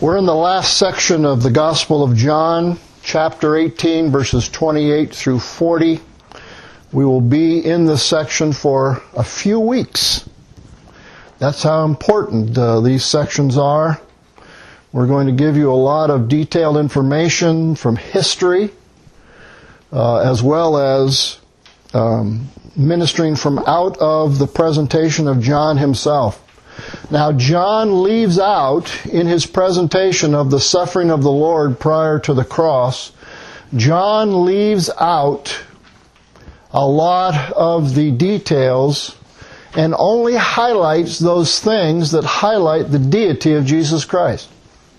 We're in the last section of the Gospel of John, chapter 18, verses 28 through 40. We will be in this section for a few weeks. That's how important these sections are. We're going to give you a lot of detailed information from history, as well as ministering from out of the presentation of John himself. Now, John leaves out in his presentation of the suffering of the Lord prior to the cross, John leaves out a lot of the details and only highlights those things that highlight the deity of Jesus Christ.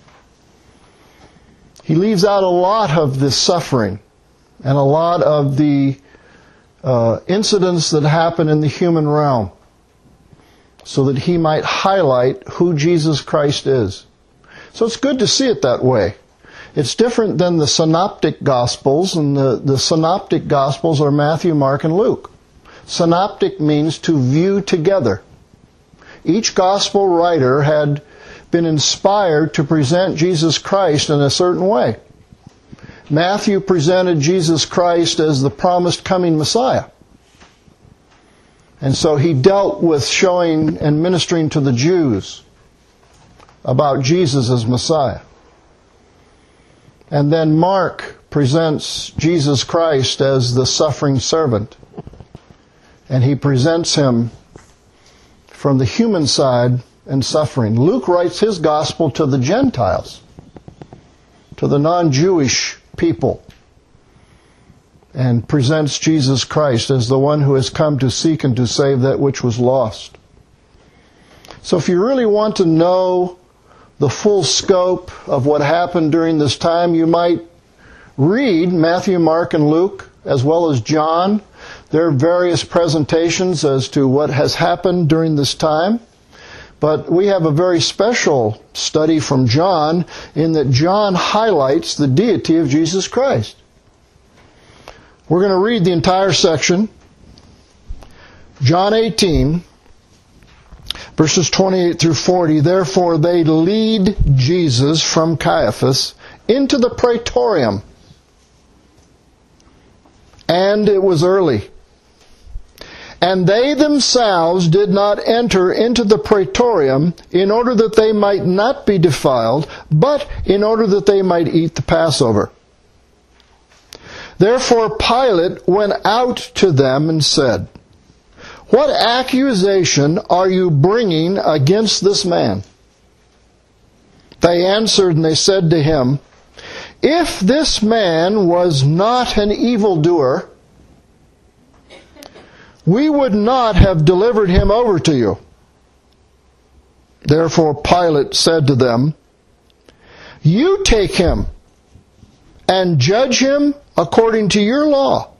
He leaves out a lot of the suffering and a lot of the incidents that happen in the human realm, so that he might highlight who Jesus Christ is. So it's good to see it that way. It's different than the synoptic Gospels, and the synoptic Gospels are Matthew, Mark, and Luke. Synoptic means to view together. Each Gospel writer had been inspired to present Jesus Christ in a certain way. Matthew presented Jesus Christ as the promised coming Messiah. And so he dealt with showing and ministering to the Jews about Jesus as Messiah. And then Mark presents Jesus Christ as the suffering servant. And he presents him from the human side and suffering. Luke writes his gospel to the Gentiles, to the non-Jewish people, and presents Jesus Christ as the one who has come to seek and to save that which was lost. So if you really want to know the full scope of what happened during this time, you might read Matthew, Mark, and Luke, as well as John. There are various presentations as to what has happened during this time. But we have a very special study from John in that John highlights the deity of Jesus Christ. We're going to read the entire section. John 18, verses 28 through 40. Therefore they lead Jesus from Caiaphas into the praetorium. And it was early. And they themselves did not enter into the praetorium in order that they might not be defiled, but in order that they might eat the Passover. Therefore Pilate went out to them and said, What accusation are you bringing against this man? They answered and they said to him, If this man was not an evildoer, we would not have delivered him over to you. Therefore Pilate said to them, You take him and judge him according to your law.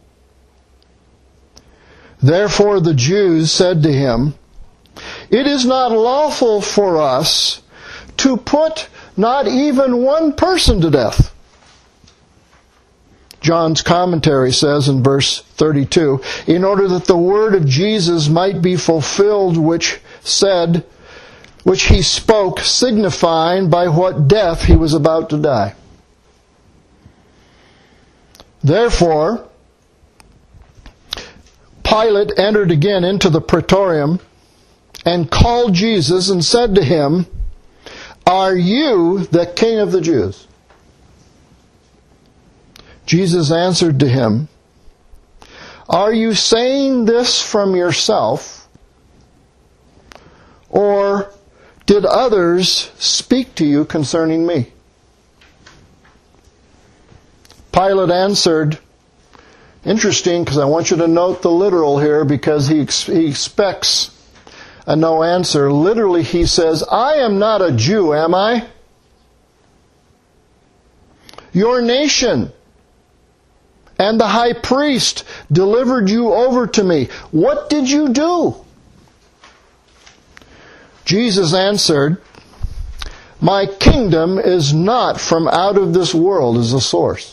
Therefore the Jews said to him, It is not lawful for us to put not even one person to death. John's commentary says in verse 32, in order that the word of Jesus might be fulfilled, which he spoke, signifying by what death he was about to die. Therefore, Pilate entered again into the praetorium and called Jesus and said to him, Are you the King of the Jews? Jesus answered to him, Are you saying this from yourself, or did others speak to you concerning me? Pilate answered, interesting, because I want you to note the literal here, because he expects a no answer. Literally he says, I am not a Jew, am I? Your nation and the high priest delivered you over to me. What did you do? Jesus answered, My kingdom is not from out of this world as a source.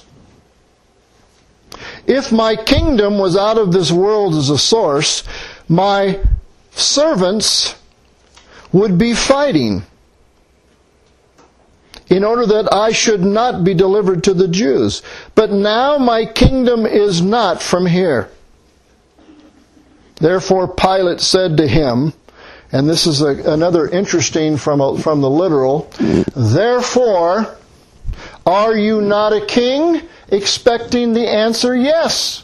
If my kingdom was out of this world as a source, my servants would be fighting, in order that I should not be delivered to the Jews. But now my kingdom is not from here. Therefore Pilate said to him," and this is another interesting from the literal, "Therefore, are you not a king?" Expecting the answer, yes.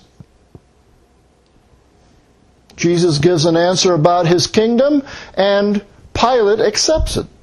Jesus gives an answer about his kingdom, and Pilate accepts it.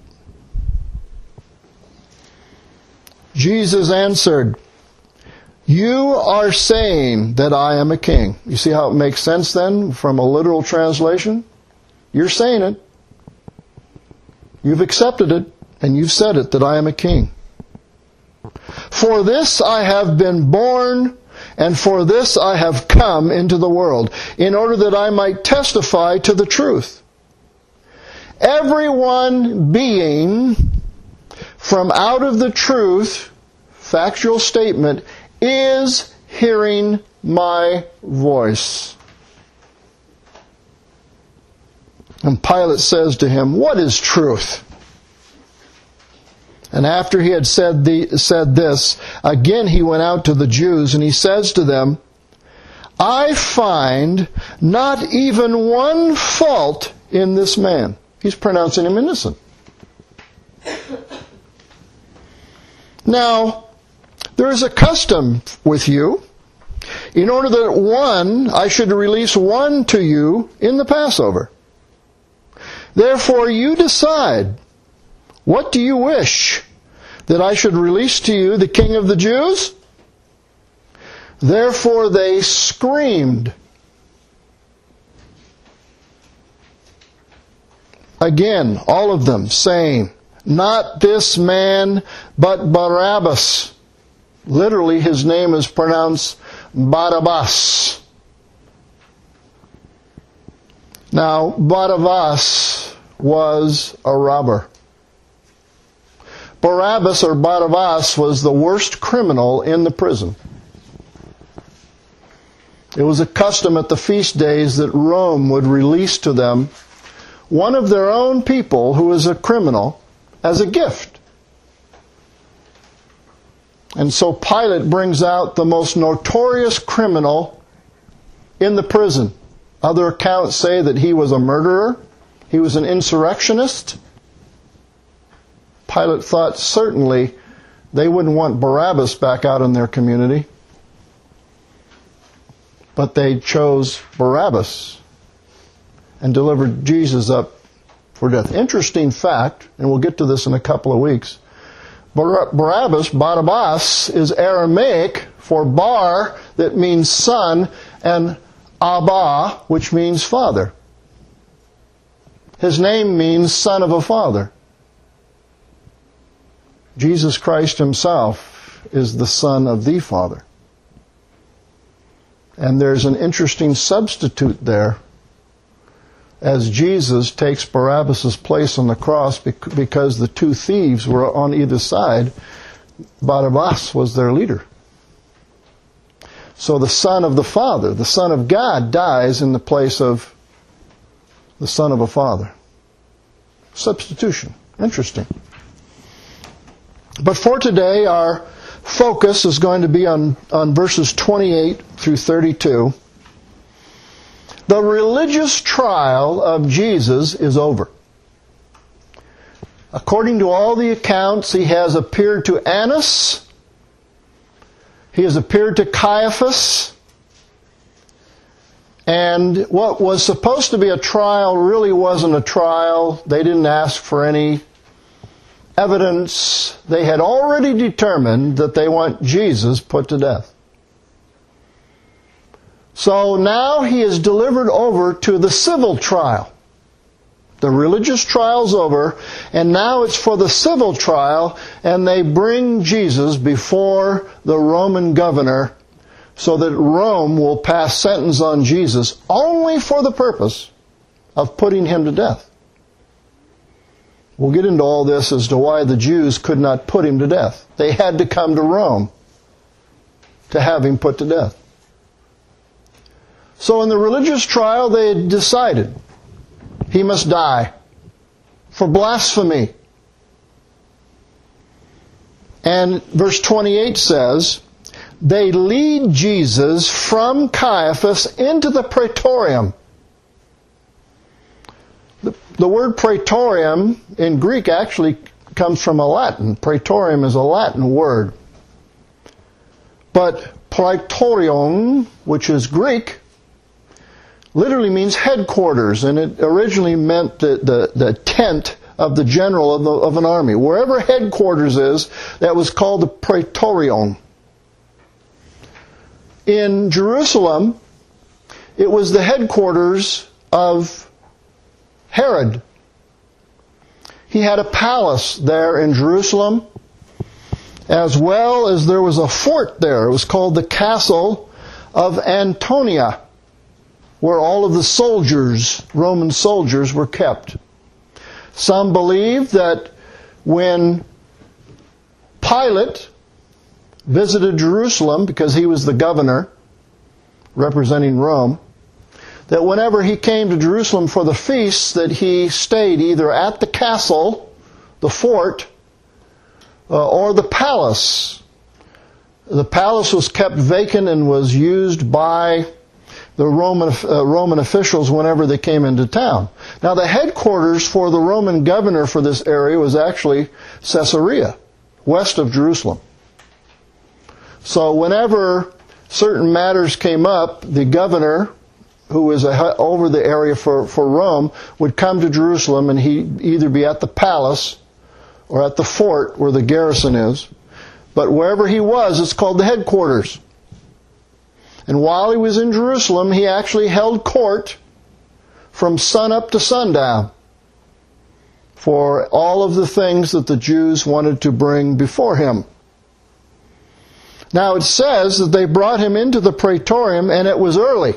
Jesus answered, "You are saying that I am a king." You see how it makes sense then from a literal translation? You're saying it. You've accepted it, and you've said it, that I am a king. "For this I have been born, and for this I have come into the world, in order that I might testify to the truth. Everyone being from out of the truth," factual statement, "is hearing my voice." And Pilate says to him, "What is truth?" And after he had said this, again he went out to the Jews, and he says to them, "I find not even one fault in this man." He's pronouncing him innocent. "Now, there is a custom with you, in order that I should release one to you in the Passover. Therefore you decide, what do you wish? That I should release to you the King of the Jews?" Therefore they screamed. Again, all of them, saying, "Not this man, but Barabbas." Literally, his name is pronounced Barabbas. Now, Barabbas was a robber. Barabbas or Barabbas was the worst criminal in the prison. It was a custom at the feast days that Rome would release to them one of their own people who was a criminal as a gift. And so Pilate brings out the most notorious criminal in the prison. Other accounts say that he was a murderer, he was an insurrectionist. Pilate thought certainly they wouldn't want Barabbas back out in their community. But they chose Barabbas and delivered Jesus up for death. Interesting fact, and we'll get to this in a couple of weeks. Barabbas, is Aramaic for bar, that means son, and Abba, which means father. His name means son of a father. Jesus Christ himself is the Son of the Father. And there's an interesting substitute there as Jesus takes Barabbas' place on the cross because the two thieves were on either side. Barabbas was their leader. So the Son of the Father, the Son of God, dies in the place of the Son of a Father. Substitution. Interesting. But for today, our focus is going to be on verses 28 through 32. The religious trial of Jesus is over. According to all the accounts, he has appeared to Annas. He has appeared to Caiaphas. And what was supposed to be a trial really wasn't a trial. They didn't ask for any evidence. They had already determined that they want Jesus put to death. So now he is delivered over to the civil trial. The religious trial's over, and now it's for the civil trial, and they bring Jesus before the Roman governor so that Rome will pass sentence on Jesus only for the purpose of putting him to death. We'll get into all this as to why the Jews could not put him to death. They had to come to Rome to have him put to death. So in the religious trial, they had decided he must die for blasphemy. And verse 28 says, they lead Jesus from Caiaphas into the praetorium. The word praetorium in Greek actually comes from a Latin. Praetorium is a Latin word. But praetorion, which is Greek, literally means headquarters, and it originally meant the tent of the general of an army. Wherever headquarters is, that was called the praetorion. In Jerusalem, it was the headquarters of Herod. He had a palace there in Jerusalem, as well as there was a fort there. It was called the Castle of Antonia, where all of the soldiers, Roman soldiers, were kept. Some believe that when Pilate visited Jerusalem, because he was the governor representing Rome, that whenever he came to Jerusalem for the feasts, that he stayed either at the castle, the fort, or the palace. The palace was kept vacant and was used by the Roman officials whenever they came into town. Now, the headquarters for the Roman governor for this area was actually Caesarea, west of Jerusalem. So whenever certain matters came up, the governor, who was over the area for Rome, would come to Jerusalem, and he'd either be at the palace or at the fort where the garrison is. But wherever he was, it's called the headquarters. And while he was in Jerusalem, he actually held court from sunup to sundown for all of the things that the Jews wanted to bring before him. Now it says that they brought him into the praetorium, and it was early.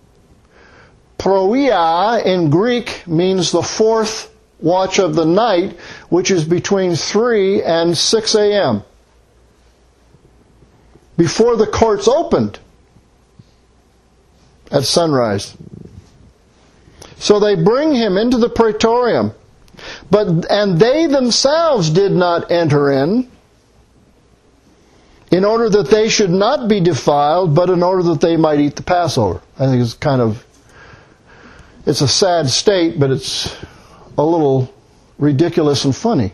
Proia in Greek means the fourth watch of the night, which is between 3 and 6 a.m. before the courts opened at sunrise. So they bring him into the praetorium, and they themselves did not enter in order that they should not be defiled, but in order that they might eat the Passover. I think it's a sad state, but it's a little ridiculous and funny.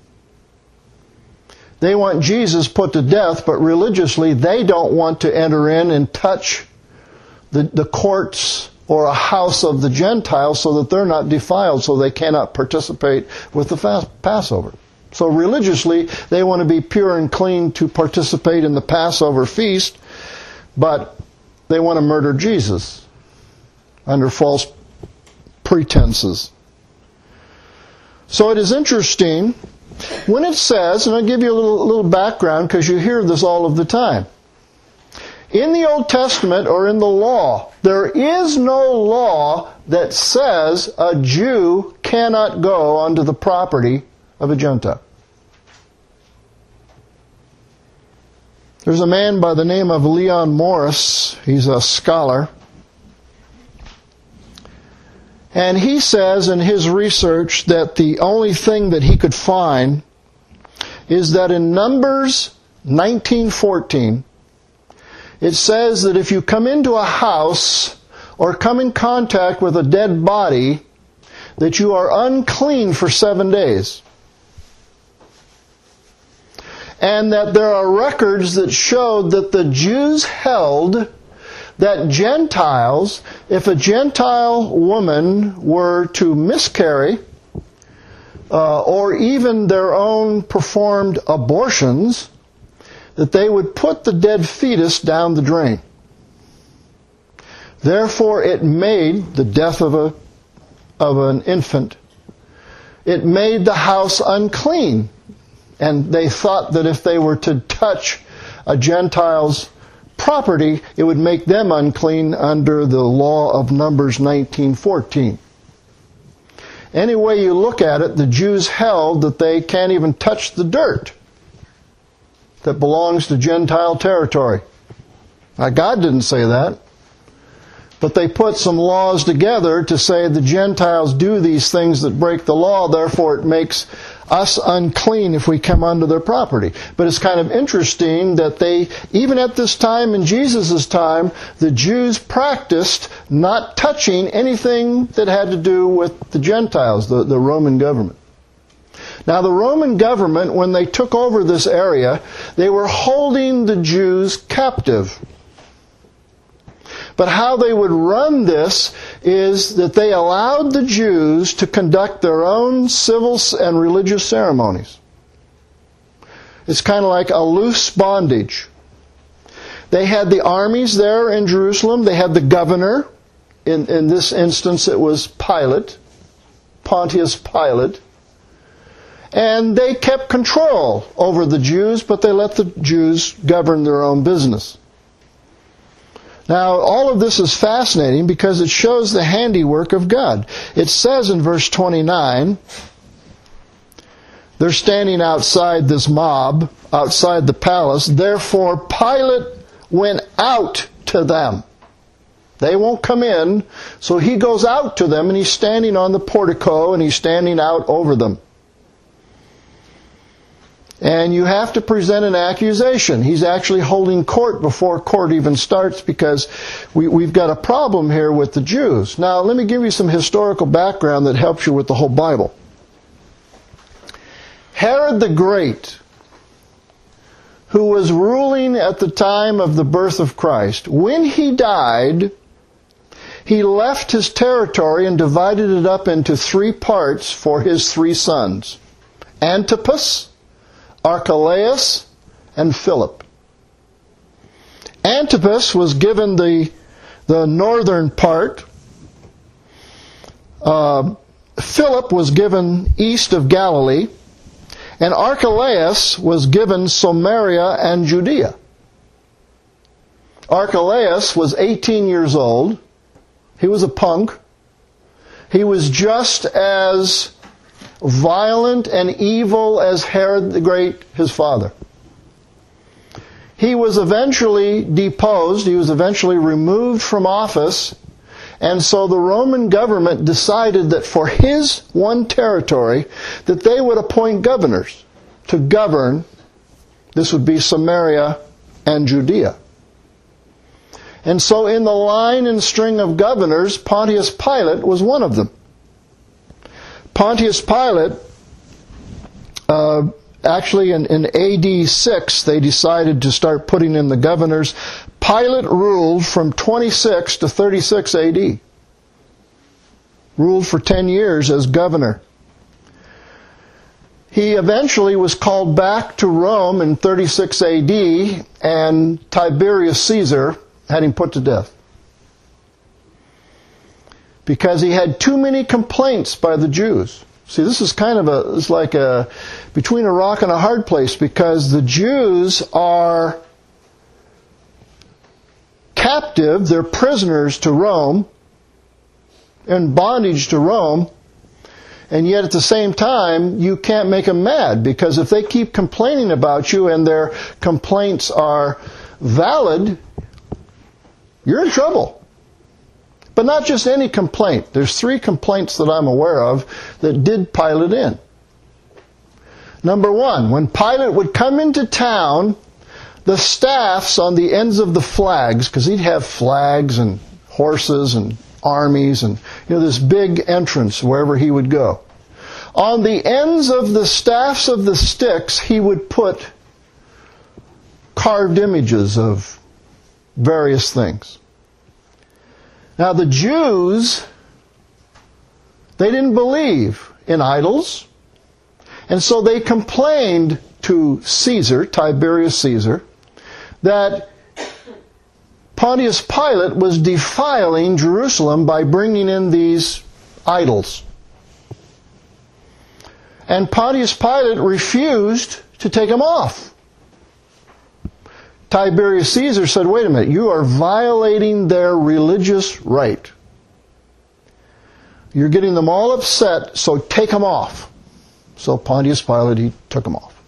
They want Jesus put to death, but religiously they don't want to enter in and touch the courts or a house of the Gentiles so that they're not defiled, so they cannot participate with the Passover. So religiously, they want to be pure and clean to participate in the Passover feast, but they want to murder Jesus under false pretenses. So it is interesting when it says, and I'll give you a little background because you hear this all of the time. In the Old Testament or in the law, there is no law that says a Jew cannot go onto the property of a Gentile. There's a man by the name of Leon Morris. He's a scholar. And he says in his research that the only thing that he could find is that in Numbers 19:14, it says that if you come into a house or come in contact with a dead body, that you are unclean for 7 days. And that there are records that showed that the Jews held that Gentiles, if a Gentile woman were to miscarry, or even their own performed abortions, that they would put the dead fetus down the drain. Therefore, it made the death of an infant, it made the house unclean. And they thought that if they were to touch a Gentile's property, it would make them unclean under the law of Numbers 19:14. Any way you look at it, the Jews held that they can't even touch the dirt that belongs to Gentile territory. Now, God didn't say that, but they put some laws together to say the Gentiles do these things that break the law, therefore it makes us unclean if we come onto their property. But it's kind of interesting that even at this time, in Jesus' time, the Jews practiced not touching anything that had to do with the Gentiles, the Roman government. Now, the Roman government, when they took over this area, they were holding the Jews captive. But how they would run this is that they allowed the Jews to conduct their own civil and religious ceremonies. It's kind of like a loose bondage. They had the armies there in Jerusalem. They had the governor. In this instance, it was Pilate, Pontius Pilate. And they kept control over the Jews, but they let the Jews govern their own business. Now, all of this is fascinating because it shows the handiwork of God. It says in verse 29, they're standing outside this mob, outside the palace. Therefore, Pilate went out to them. They won't come in, so he goes out to them, and he's standing on the portico, and he's standing out over them. And you have to present an accusation. He's actually holding court before court even starts because we've got a problem here with the Jews. Now, let me give you some historical background that helps you with the whole Bible. Herod the Great, who was ruling at the time of the birth of Christ, when he died, he left his territory and divided it up into 3 parts for his 3 sons. Antipas, Archelaus, and Philip. Antipas was given the northern part. Philip was given east of Galilee. And Archelaus was given Samaria and Judea. Archelaus was 18 years old. He was a punk. He was just as violent and evil as Herod the Great, his father. He was eventually deposed. He was eventually removed from office. And so the Roman government decided that for his one territory, that they would appoint governors to govern. This would be Samaria and Judea. And so in the line and string of governors, Pontius Pilate was one of them. Pontius Pilate, actually in AD 6, they decided to start putting in the governors. Pilate ruled from 26 to 36 AD. Ruled for 10 years as governor. He eventually was called back to Rome in 36 AD, and Tiberius Caesar had him put to death. Because he had too many complaints by the Jews. See, this is kind of it's like between a rock and a hard place, because the Jews are captive, they're prisoners to Rome, in bondage to Rome, and yet at the same time, you can't make them mad, because if they keep complaining about you and their complaints are valid, you're in trouble. But not just any complaint. There's 3 complaints that I'm aware of that did Pilate in. Number 1, when Pilate would come into town, the staffs on the ends of the flags, because he'd have flags and horses and armies and this big entrance wherever he would go. On the ends of the staffs of the sticks, he would put carved images of various things. Now the Jews, they didn't believe in idols, and so they complained to Caesar, Tiberius Caesar, that Pontius Pilate was defiling Jerusalem by bringing in these idols. And Pontius Pilate refused to take them off. Tiberius Caesar said, wait a minute, you are violating their religious right. You're getting them all upset, so take them off. So Pontius Pilate, he took them off.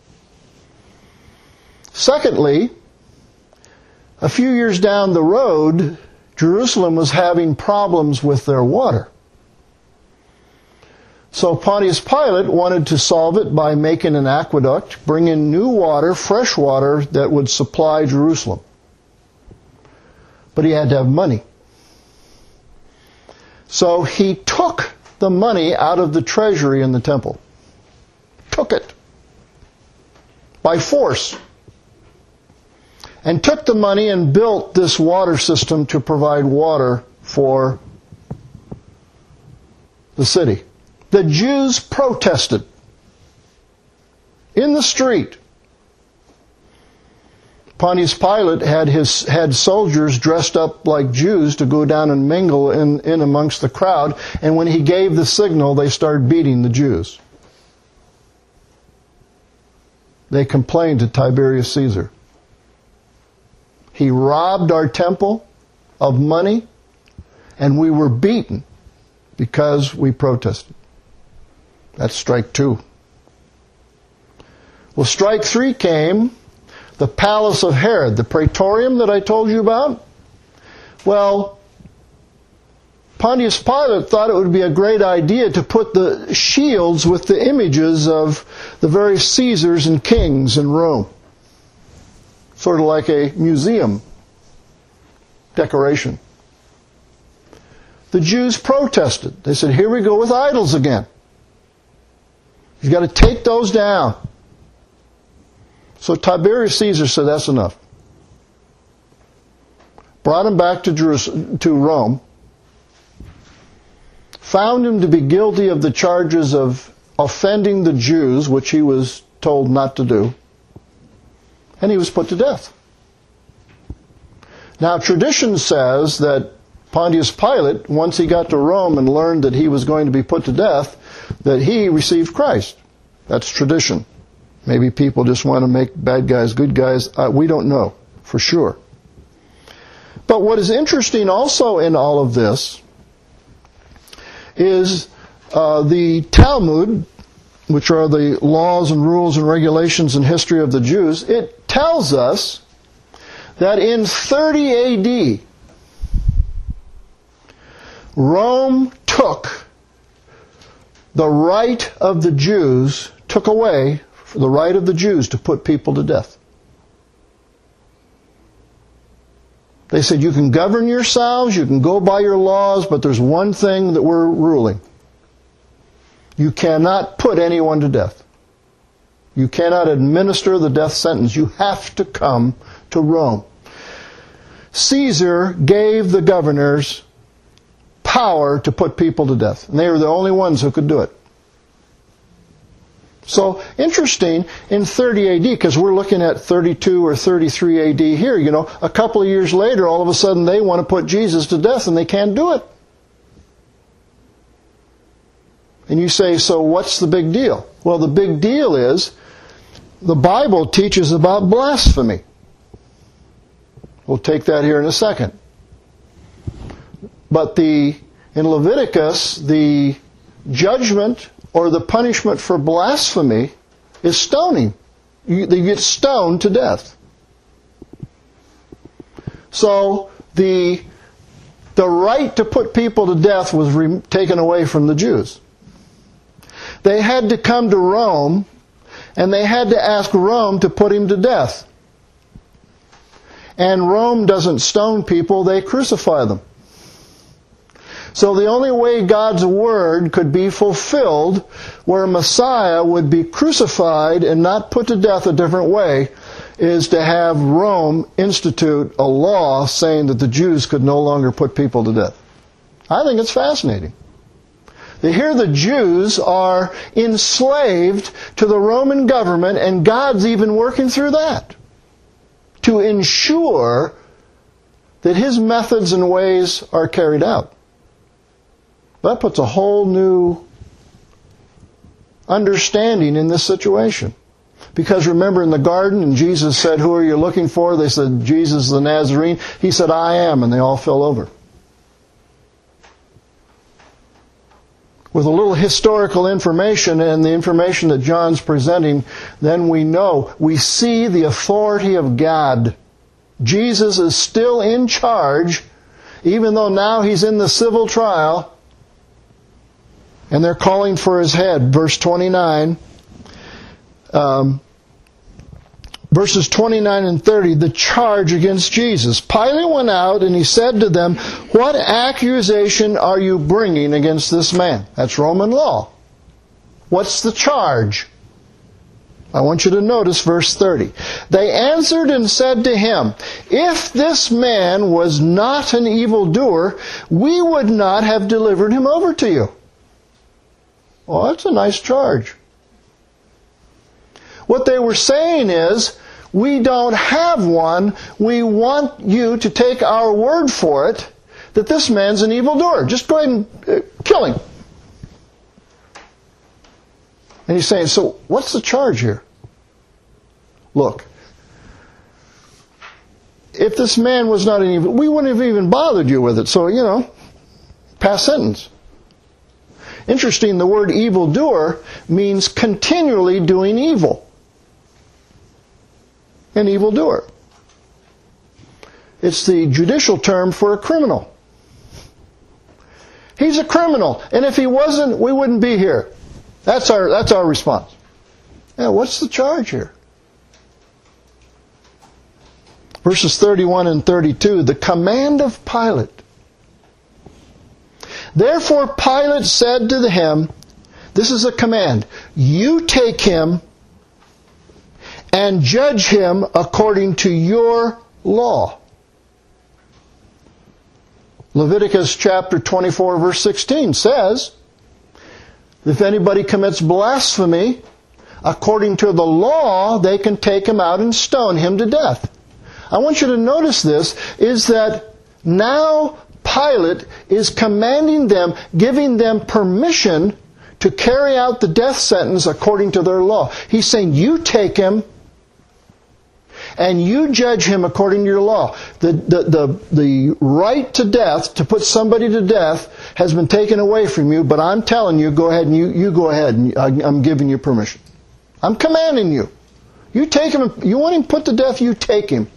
Secondly, a few years down the road, Jerusalem was having problems with their water. So Pontius Pilate wanted to solve it by making an aqueduct, bring in new water, fresh water, that would supply Jerusalem. But he had to have money. So he took the money out of the treasury in the temple. Took it. By force. And took the money and built this water system to provide water for the city. The Jews protested in the street. Pontius Pilate had soldiers dressed up like Jews to go down and mingle in amongst the crowd, and when he gave the signal, they started beating the Jews. They complained to Tiberius Caesar. He robbed our temple of money, and we were beaten because we protested. That's strike 2. Well, strike 3 came, the palace of Herod, the praetorium that I told you about. Well, Pontius Pilate thought it would be a great idea to put the shields with the images of the various Caesars and kings in Rome. Sort of like a museum decoration. The Jews protested. They said, here we go with idols again. You've got to take those down. So Tiberius Caesar said, that's enough. Brought him back to Rome. Found him to be guilty of the charges of offending the Jews, which he was told not to do. And he was put to death. Now, tradition says that Pontius Pilate, once he got to Rome and learned that he was going to be put to death, that he received Christ. That's tradition. Maybe people just want to make bad guys good guys. We don't know for sure. But what is interesting also in all of this is the Talmud, which are the laws and rules and regulations and history of the Jews. It tells us that in 30 AD, Rome took the right of the Jews, took away the right of the Jews to put people to death. They said, you can govern yourselves, you can go by your laws, but there's one thing that we're ruling. You cannot put anyone to death. You cannot administer the death sentence. You have to come to Rome. Caesar gave the governors power to put people to death. And they were the only ones who could do it. So, interesting, in 30 AD, because we're looking at 32 or 33 AD here, a couple of years later, all of a sudden they want to put Jesus to death and they can't do it. And you say, so what's the big deal? Well, the big deal is the Bible teaches about blasphemy. We'll take that here in a second. But in Leviticus, the judgment or the punishment for blasphemy is stoning. You get stoned to death. So the right to put people to death was taken away from the Jews. They had to come to Rome, and they had to ask Rome to put him to death. And Rome doesn't stone people, they crucify them. So the only way God's word could be fulfilled, where Messiah would be crucified and not put to death a different way, is to have Rome institute a law saying that the Jews could no longer put people to death. I think it's fascinating. Here the Jews are enslaved to the Roman government, and God's even working through that to ensure that His methods and ways are carried out. That puts a whole new understanding in this situation. Because remember in the garden, and Jesus said, who are you looking for? They said, Jesus the Nazarene. He said, I am, and they all fell over. With a little historical information and the information that John's presenting, then we see the authority of God. Jesus is still in charge, even though now He's in the civil trial. And they're calling for his head. Verse 29. Verses 29 and 30, the charge against Jesus. Pilate went out and he said to them, "What accusation are you bringing against this man?" That's Roman law. What's the charge? I want you to notice verse 30. They answered and said to him, "If this man was not an evildoer, we would not have delivered him over to you." Well, that's a nice charge. What they were saying is, we don't have one. We want you to take our word for it that this man's an evildoer. Just go ahead and kill him. And he's saying, so what's the charge here? Look, if this man was not an evil, we wouldn't have even bothered you with it. So, pass sentence. Interesting, the word evildoer means continually doing evil. An evildoer. It's the judicial term for a criminal. He's a criminal, and if he wasn't, we wouldn't be here. That's our response. Yeah, what's the charge here? Verses 31 and 32, the command of Pilate. Therefore Pilate said to him, this is a command, "You take him and judge him according to your law." Leviticus chapter 24 verse 16 says, if anybody commits blasphemy, according to the law, they can take him out and stone him to death. I want you to notice this, is that now Pilate is commanding them, giving them permission to carry out the death sentence according to their law. He's saying, you take him and you judge him according to your law. The right to death, to put somebody to death, has been taken away from you, but I'm telling you, go ahead and you go ahead, and I'm giving you permission. I'm commanding you. You take him, you want him put to death, you take him.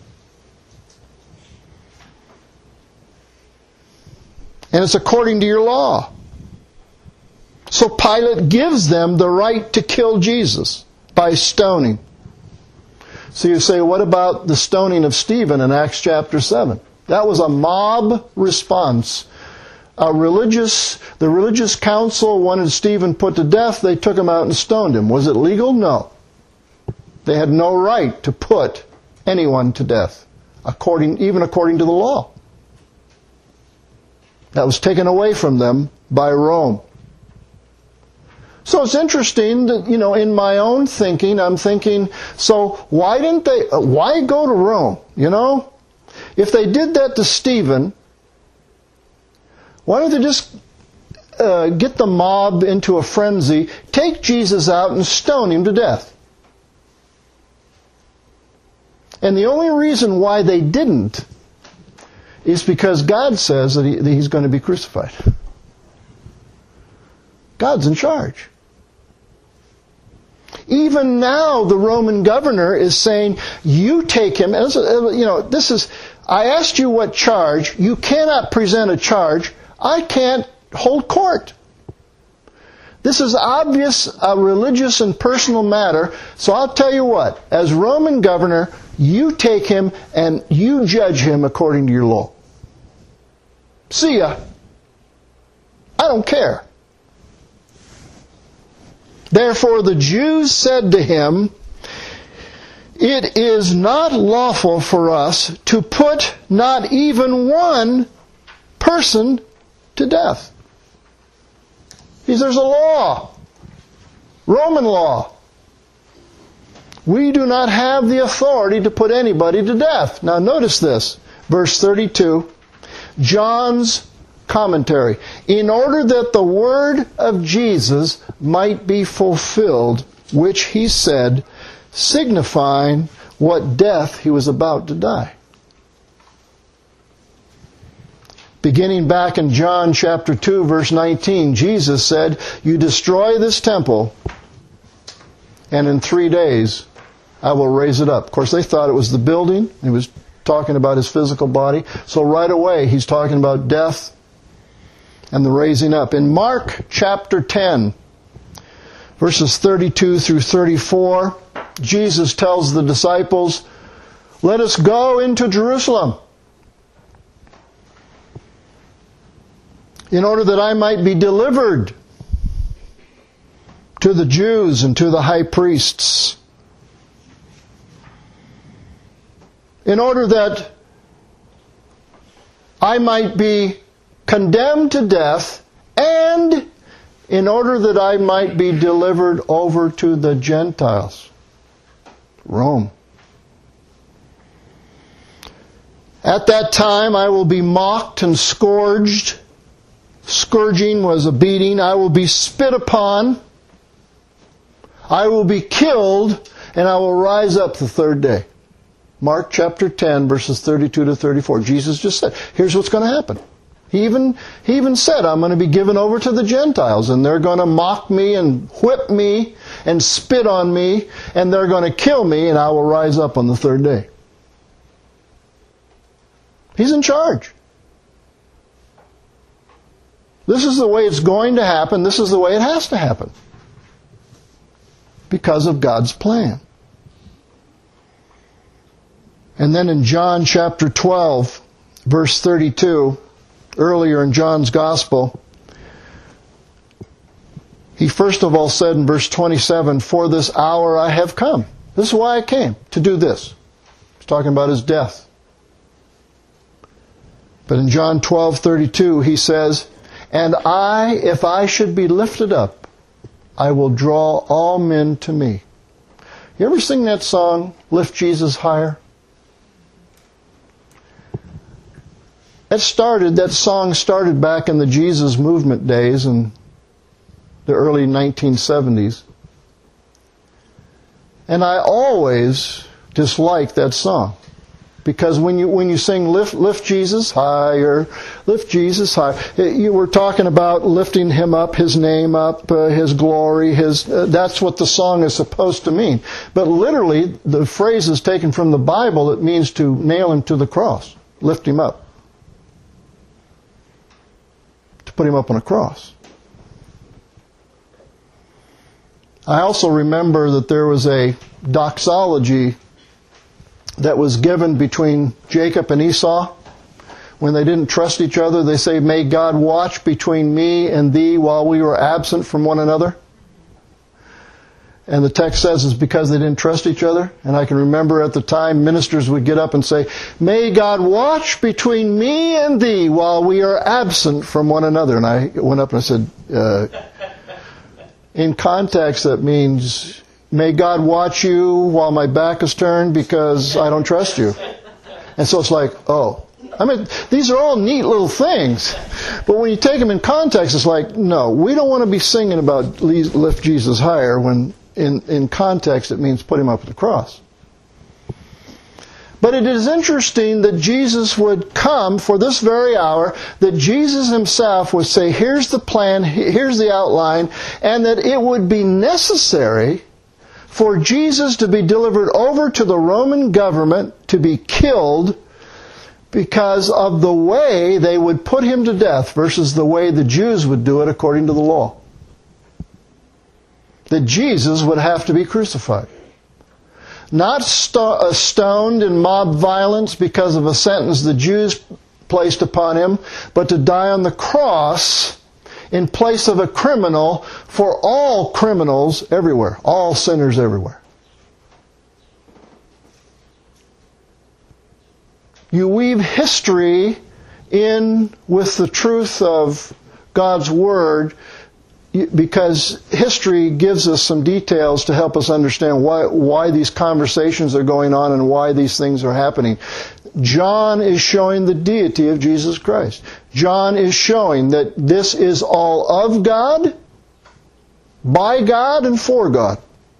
And it's according to your law. So Pilate gives them the right to kill Jesus by stoning. So you say, what about the stoning of Stephen in Acts chapter 7? That was a mob response. The religious council wanted Stephen put to death. They took him out and stoned him. Was it legal? No. They had no right to put anyone to death, even according to the law. That was taken away from them by Rome. So it's interesting that, in my own thinking, I'm thinking, so why go to Rome? If they did that to Stephen, why don't they just get the mob into a frenzy, take Jesus out and stone him to death? And the only reason why they didn't is because God says that he's going to be crucified. God's in charge. Even now, the Roman governor is saying, you take him. I asked you what charge. You cannot present a charge. I can't hold court. This is obvious a religious and personal matter. So I'll tell you what, as Roman governor, you take him and you judge him according to your law. See ya. I don't care. Therefore the Jews said to him, it is not lawful for us to put not even one person to death. There's a law. Roman law. We do not have the authority to put anybody to death. Now notice this. Verse 32. John's commentary. In order that the word of Jesus might be fulfilled, which he said, signifying what death he was about to die. Beginning back in John chapter 2, verse 19, Jesus said, you destroy this temple, and in 3 days I will raise it up. Of course, they thought it was the building. He was talking about his physical body. So right away, he's talking about death and the raising up. In Mark chapter 10, verses 32 through 34, Jesus tells the disciples, "Let us go into Jerusalem, in order that I might be delivered to the Jews and to the high priests, in order that I might be condemned to death, and in order that I might be delivered over to the Gentiles." Rome. "At that time I will be mocked and scourged." Scourging was a beating. "I will be spit upon. I will be killed, and I will rise up the third day." Mark chapter 10, verses 32 to 34. Jesus just said, here's what's going to happen. He even said, I'm going to be given over to the Gentiles, and they're going to mock me and whip me and spit on me, and they're going to kill me, and I will rise up on the third day. He's in charge. This is the way it's going to happen. This is the way it has to happen, because of God's plan. And then in John chapter 12, verse 32, earlier in John's Gospel, he first of all said in verse 27, "For this hour I have come." This is why I came, to do this. He's talking about his death. But in John 12:32, he says, "And I, if I should be lifted up, I will draw all men to me." You ever sing that song, "Lift Jesus Higher"? That song started back in the Jesus movement days in the early 1970s. And I always disliked that song. Because when you sing lift Jesus higher, lift Jesus higher, you were talking about lifting him up, his name up, his glory, that's what the song is supposed to mean. But literally, the phrase is taken from the Bible. It means to nail him to the cross, lift him up, to put him up on a cross. I also remember that there was a doxology that was given between Jacob and Esau. When they didn't trust each other, they say, "May God watch between me and thee while we were absent from one another." And the text says it's because they didn't trust each other. And I can remember at the time ministers would get up and say, "May God watch between me and thee while we are absent from one another." And I went up and I said, in context that means, "May God watch you while my back is turned because I don't trust you." And so it's like, oh. I mean, these are all neat little things. But when you take them in context, it's like, no, we don't want to be singing about lift Jesus higher when in context it means put him up at the cross. But it is interesting that Jesus would come for this very hour, that Jesus himself would say, here's the plan, here's the outline, and that it would be necessary for Jesus to be delivered over to the Roman government to be killed because of the way they would put him to death versus the way the Jews would do it according to the law. That Jesus would have to be crucified. Not stoned in mob violence because of a sentence the Jews placed upon him, but to die on the cross in place of a criminal for all criminals everywhere, all sinners everywhere. You weave history in with the truth of God's Word, because history gives us some details to help us understand why these conversations are going on and why these things are happening. John is showing the deity of Jesus Christ. John is showing that this is all of God, by God, and for God.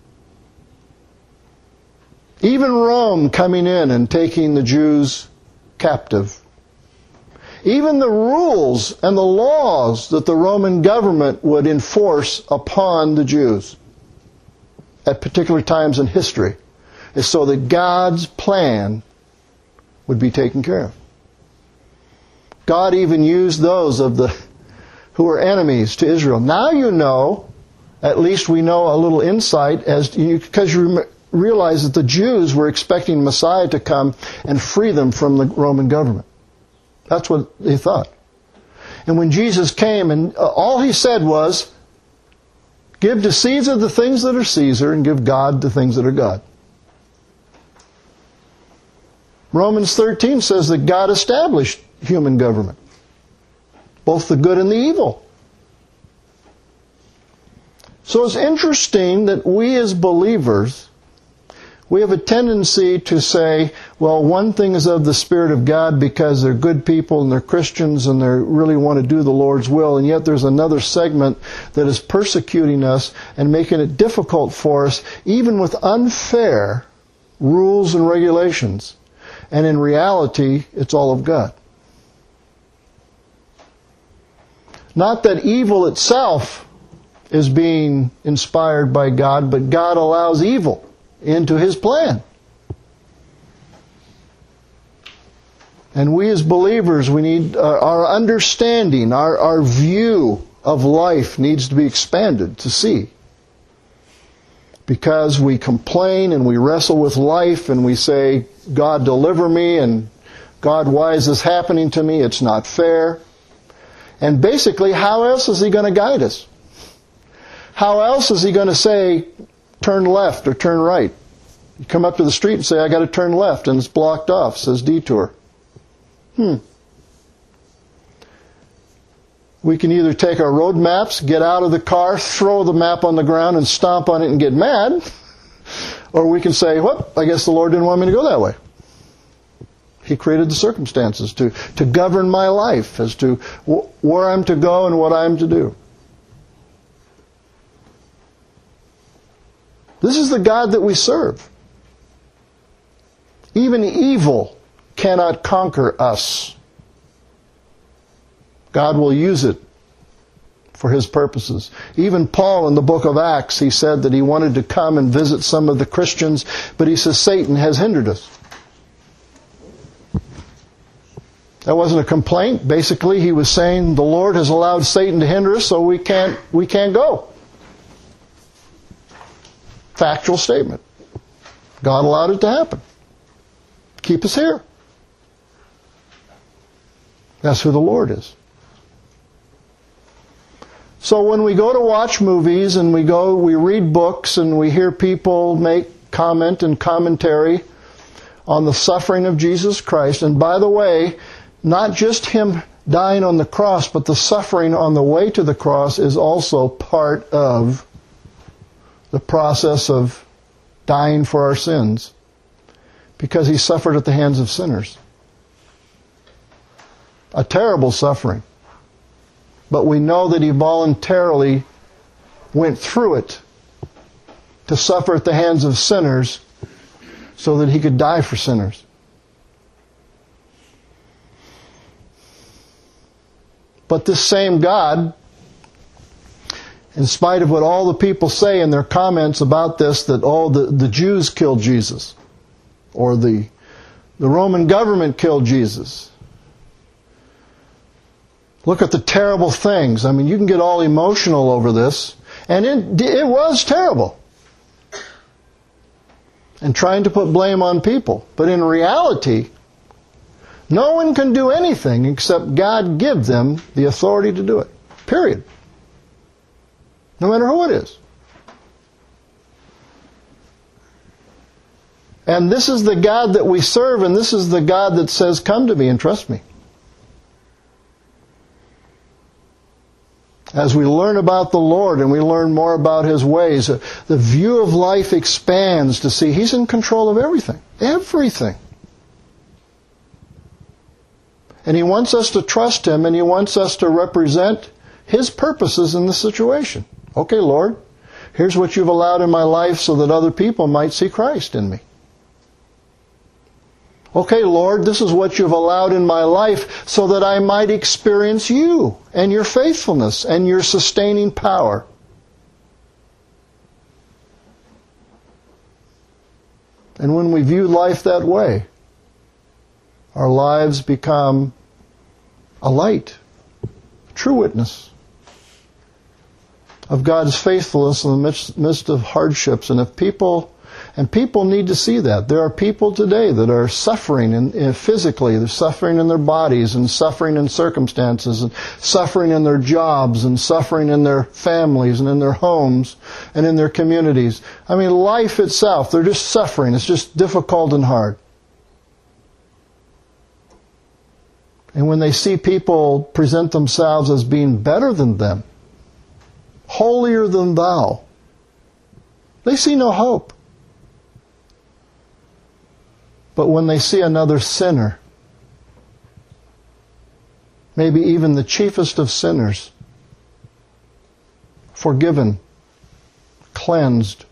Even Rome coming in and taking the Jews captive. Even the rules and the laws that the Roman government would enforce upon the Jews at particular times in history is so that God's plan would be taken care of. God even used those of the who were enemies to Israel. Now you know, at least we know a little insight, because you realize that the Jews were expecting Messiah to come and free them from the Roman government. That's what they thought. And when Jesus came, and all he said was, give to Caesar the things that are Caesar, and give God the things that are God. Romans 13 says that God established human government, both the good and the evil. So it's interesting that we as believers, we have a tendency to say, well, one thing is of the Spirit of God because they're good people and they're Christians and they really want to do the Lord's will, and yet there's another segment that is persecuting us and making it difficult for us, even with unfair rules and regulations. And in reality, it's all of God. Not that evil itself is being inspired by God, but God allows evil into His plan. And we as believers, we need our understanding, our view of life needs to be expanded to see. Because we complain and we wrestle with life and we say, God, deliver me, and God, why is this happening to me? It's not fair. And basically, how else is He going to guide us? How else is He going to say, turn left or turn right? You come up to the street and say, I got to turn left, and it's blocked off, says detour. We can either take our road maps, get out of the car, throw the map on the ground and stomp on it and get mad, or we can say, well, I guess the Lord didn't want me to go that way. He created the circumstances to govern my life as to where I'm to go and what I'm to do. This is the God that we serve. Even evil cannot conquer us. God will use it for His purposes. Even Paul in the book of Acts, he said that he wanted to come and visit some of the Christians, but he says Satan has hindered us. That wasn't a complaint. Basically, he was saying the Lord has allowed Satan to hinder us, so we can't go. Factual statement. God allowed it to happen. Keep us here. That's who the Lord is. So when we go to watch movies and we read books and we hear people make comment and commentary on the suffering of Jesus Christ, and by the way, not just Him dying on the cross, but the suffering on the way to the cross is also part of the process of dying for our sins, because He suffered at the hands of sinners. A terrible suffering. But we know that He voluntarily went through it to suffer at the hands of sinners so that He could die for sinners. But this same God, in spite of what all the people say in their comments about this, that the Jews killed Jesus, or the Roman government killed Jesus. Look at the terrible things. I mean, you can get all emotional over this. And it was terrible. And trying to put blame on people. But in reality, no one can do anything except God give them the authority to do it. Period. No matter who it is. And this is the God that we serve, and this is the God that says, come to me and trust me. As we learn about the Lord and we learn more about His ways, the view of life expands to see He's in control of everything. Everything. And He wants us to trust Him, and He wants us to represent His purposes in the situation. Okay, Lord, here's what You've allowed in my life so that other people might see Christ in me. Okay, Lord, this is what You've allowed in my life so that I might experience You and Your faithfulness and Your sustaining power. And when we view life that way, our lives become a light, a true witness of God's faithfulness in the midst of hardships. And people need to see that. There are people today that are suffering physically. They're suffering in their bodies and suffering in circumstances and suffering in their jobs and suffering in their families and in their homes and in their communities. I mean, life itself, they're just suffering. It's just difficult and hard. And when they see people present themselves as being better than them, holier than thou, they see no hope. But when they see another sinner, maybe even the chiefest of sinners, forgiven, cleansed,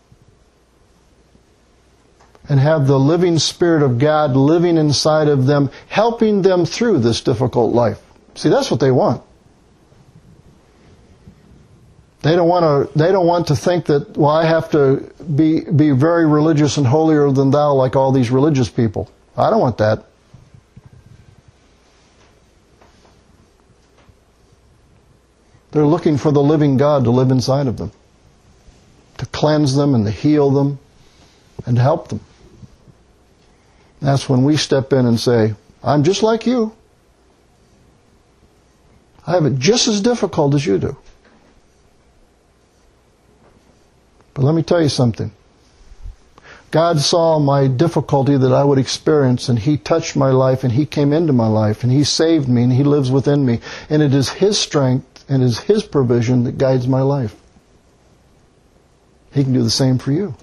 and have the living Spirit of God living inside of them, helping them through this difficult life. See, that's what they want. They don't want to think that, well, I have to be very religious and holier than thou like all these religious people. I don't want that. They're looking for the living God to live inside of them, to cleanse them and to heal them and to help them. That's when we step in and say, I'm just like you. I have it just as difficult as you do. But let me tell you something. God saw my difficulty that I would experience, and He touched my life, and He came into my life, and He saved me, and He lives within me. And it is His strength and it is His provision that guides my life. He can do the same for you.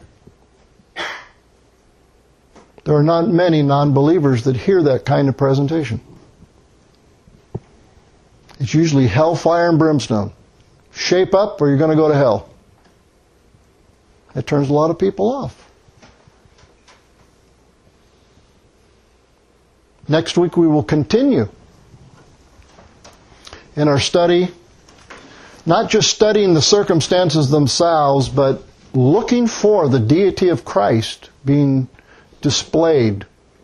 There are not many non-believers that hear that kind of presentation. It's usually hellfire and brimstone. Shape up or you're going to go to hell. It turns a lot of people off. Next week we will continue in our study, not just studying the circumstances themselves, but looking for the deity of Christ being displayed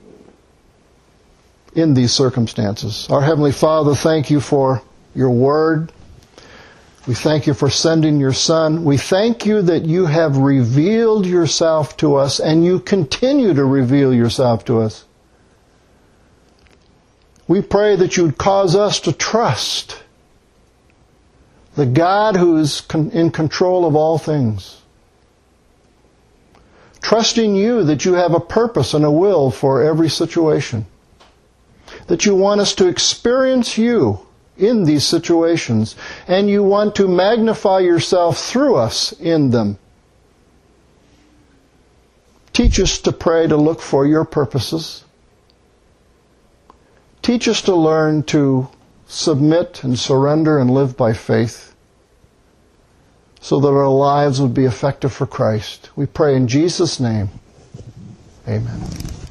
in these circumstances. Our Heavenly Father, thank you for your word. We thank you for sending your Son. We thank you that you have revealed yourself to us and you continue to reveal yourself to us. We pray that you would cause us to trust the God who is in control of all things. Trusting you that you have a purpose and a will for every situation. That you want us to experience you in these situations, and you want to magnify yourself through us in them. Teach us to pray to look for your purposes. Teach us to learn to submit and surrender and live by faith so that our lives would be effective for Christ. We pray in Jesus' name. Amen.